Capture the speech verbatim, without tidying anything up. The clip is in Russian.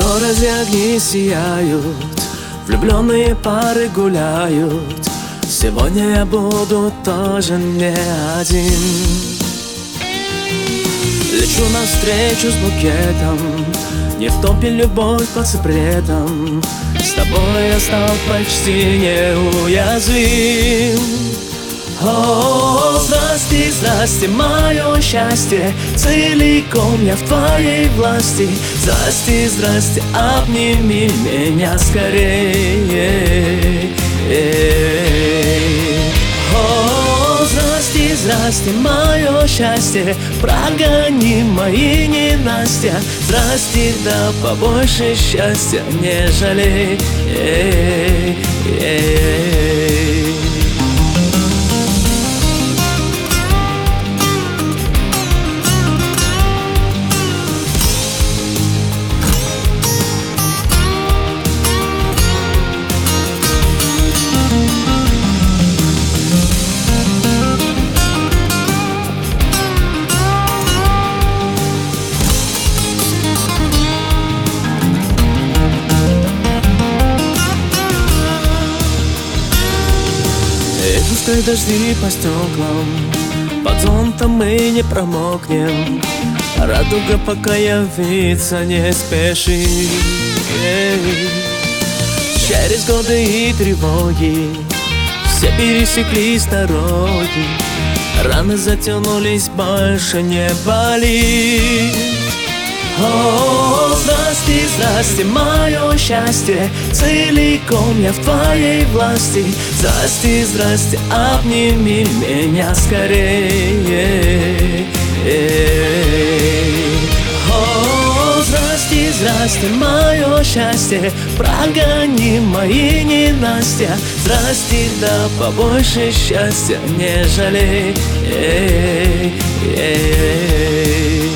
городе огни сияют, влюбленные пары гуляют. Сегодня я буду тоже не один. Лечу навстречу с букетом, не в топе любовь под запретом. С тобой я стал почти неуязвим. О, здрасте, здрасте, мое счастье, целиком я в твоей власти. Здрасте, здрасте, обними меня скорее. О, здрасте, здрасте, мое счастье, прогони мои ненастья. Здрасте, да побольше счастья не жалей. Пускай дожди по стеклам, под зонтом мы не промокнем. Радуга пока явиться не спешит. Через годы и тревоги все пересеклись дороги. Раны затянулись, больше не болит. О, здрасте, здрасте, мое счастье, целиком я в твоей власти. Здрасте, здрасте, обними меня скорее. О, здрасте, здрасте, мое счастье, прогони мои ненастья. Здрасте, да побольше счастья не жалей.